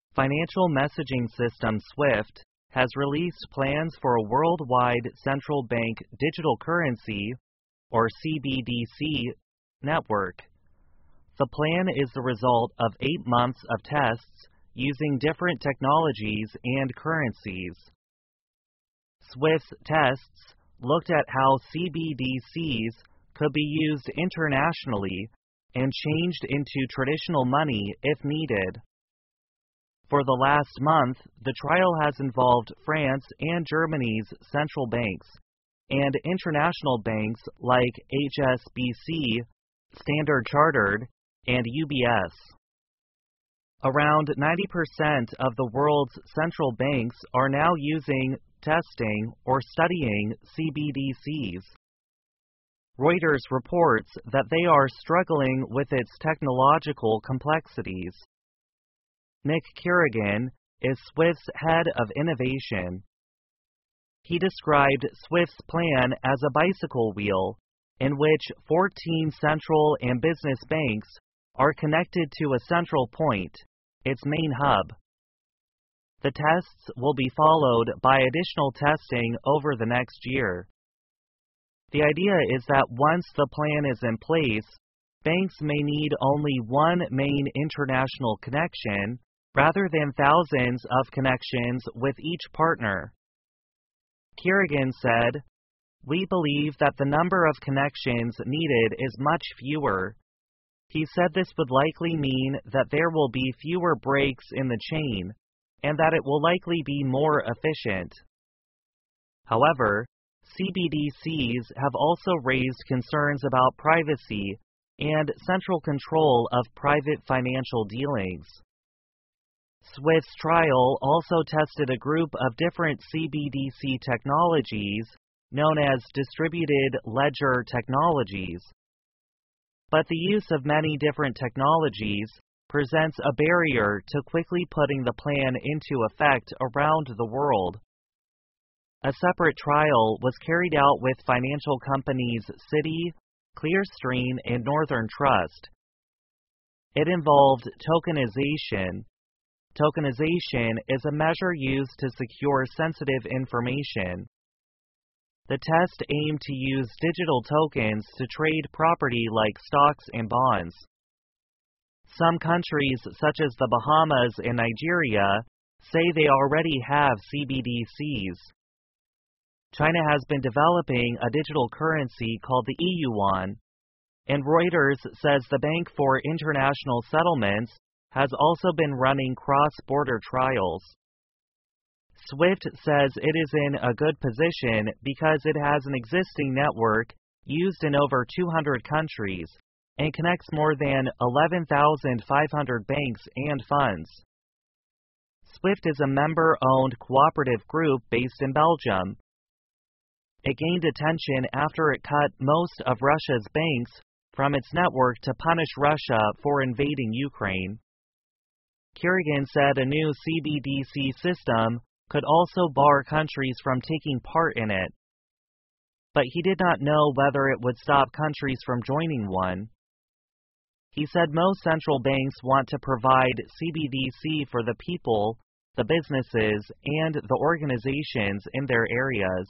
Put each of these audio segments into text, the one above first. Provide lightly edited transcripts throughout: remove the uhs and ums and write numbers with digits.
Financial messaging system SWIFT has released plans for a worldwide central bank digital currency, or CBDC, network. The plan is the result of 8 months of tests using different technologies and currencies. SWIFT's tests looked at how CBDCs could be used internationally and changed into traditional money if needed. For the last month, the trial has involved France and Germany's central banks and international banks like HSBC, Standard Chartered, and UBS. Around 90% of the world's central banks are now using, testing, or studying CBDCs. Reuters reports that they are struggling with its technological complexities. Nick Kerrigan is SWIFT's head of innovation. He described SWIFT's plan as a bicycle wheel, in which 14 central and business banks are connected to a central point, its main hub. The tests will be followed by additional testing over the next year. The idea is that once the plan is in place, banks may need only one main international connection rather than thousands of connections with each partner. Kerrigan said, "We believe that the number of connections needed is much fewer." He said this would likely mean that there will be fewer breaks in the chain, and that it will likely be more efficient. However, CBDCs have also raised concerns about privacy and central control of private financial dealings. SWIFT's trial also tested a group of different CBDC technologies known as distributed ledger technologies. But the use of many different technologies presents a barrier to quickly putting the plan into effect around the world. A separate trial was carried out with financial companies Citi, Clearstream, and Northern Trust. It involved tokenization. Tokenization is a measure used to secure sensitive information. The test aimed to use digital tokens to trade property like stocks and bonds. Some countries, such as the Bahamas and Nigeria, say they already have CBDCs. China has been developing a digital currency called the e-yuan, and Reuters says the Bank for International Settlements has also been running cross-border trials. SWIFT says it is in a good position because it has an existing network used in over 200 countries and connects more than 11,500 banks and funds. SWIFT is a member-owned cooperative group based in Belgium. It gained attention after it cut most of Russia's banks from its network to punish Russia for invading Ukraine. Kerrigan said a new CBDC system could also bar countries from taking part in it. But he did not know whether it would stop countries from joining one. He said most central banks want to provide CBDC for the people, the businesses, and the organizations in their areas.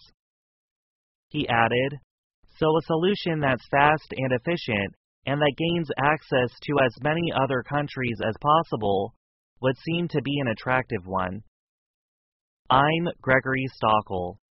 He added, "So a solution that's fast and efficient and that gains access to as many other countries as possible would seem to be an attractive one." I'm Gregory Stockel.